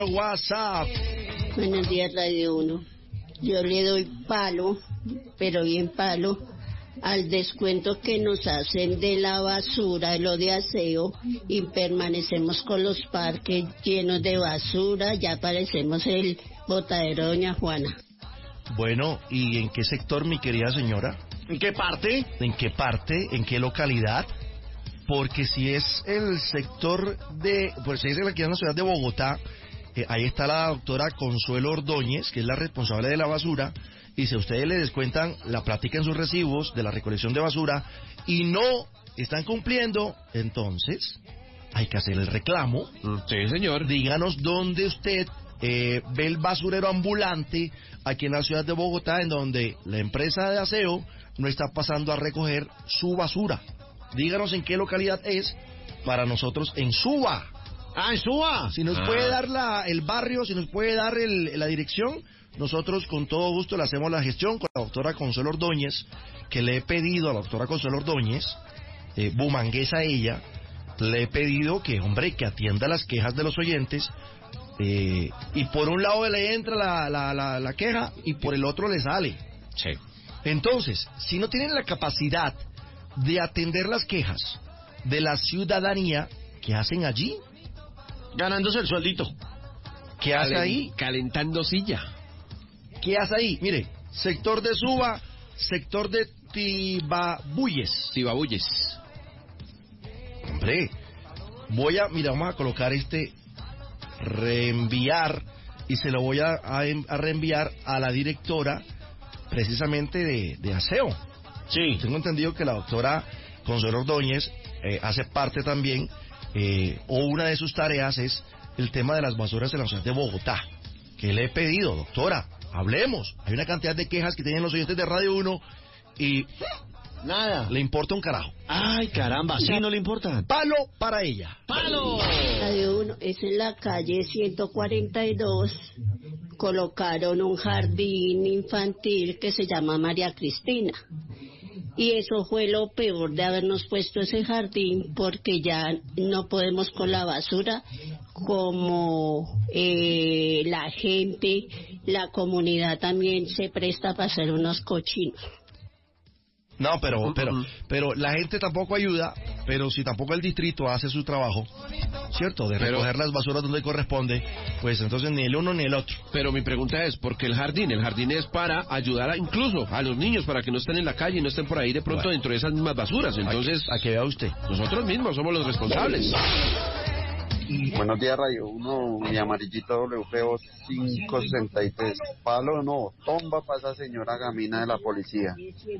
WhatsApp. Buenos días, Radio 1. Yo le doy palo, pero bien palo, al descuento que nos hacen de la basura, lo de aseo, y permanecemos con los parques llenos de basura, ya parecemos el botadero de Doña Juana. Bueno, ¿y en qué sector, mi querida señora? ¿En qué parte? ¿En qué parte? ¿En qué localidad? Porque si es el sector de, pues si es aquí en la ciudad de Bogotá, ahí está la doctora Consuelo Ordóñez, que es la responsable de la basura, y si a ustedes le descuentan la plática en sus recibos de la recolección de basura y no están cumpliendo, entonces hay que hacer el reclamo. Sí, señor. Díganos dónde usted ve el basurero ambulante aquí en la ciudad de Bogotá, en donde la empresa de aseo no está pasando a recoger su basura. Díganos en qué localidad es para nosotros en Suba. Ah, en Suba. Si nos puede dar el barrio, si nos puede dar la dirección, nosotros con todo gusto le hacemos la gestión con la doctora Consuelo Ordóñez, que le he pedido a la doctora Consuelo Ordóñez, bumanguesa ella, le he pedido que, hombre, que atienda las quejas de los oyentes, y por un lado le entra la queja y por el otro le sale. Sí. Entonces, si no tienen la capacidad de atender las quejas de la ciudadanía, ¿qué hacen allí? Ganándose el sueldito. ¿Qué hace ahí? Calentando silla. ¿Qué hace ahí? Mire, sector de Suba, sector de Tibabuyes. Hombre, vamos a colocar reenviar, y se lo voy a reenviar a la directora precisamente de aseo. Sí. Tengo entendido que la doctora Consuelo Ordóñez hace parte también, o una de sus tareas es el tema de las basuras en la ciudad de Bogotá. ¿Qué le he pedido, doctora? Hablemos. Hay una cantidad de quejas que tienen los oyentes de Radio 1 y nada. Le importa un carajo. Ay, caramba, sí, no le importa. Palo para ella. ¡Palo! Radio 1 es en la calle 142. Colocaron un jardín infantil que se llama María Cristina. Y eso fue lo peor de habernos puesto ese jardín, porque ya no podemos con la basura, como la gente, la comunidad también se presta para hacer unos cochinos. No, pero la gente tampoco ayuda, pero si tampoco el distrito hace su trabajo, ¿cierto? De recoger las basuras donde corresponde, pues entonces ni el uno ni el otro. Pero mi pregunta es, ¿por qué el jardín? El jardín es para ayudar incluso a los niños, para que no estén en la calle y no estén por ahí de pronto dentro de esas mismas basuras. Entonces, a que vea usted. Nosotros mismos somos los responsables. Buenos días, Radio 1, mi amarillito WPO 563. Palo no, tomba para esa señora gamina de la policía.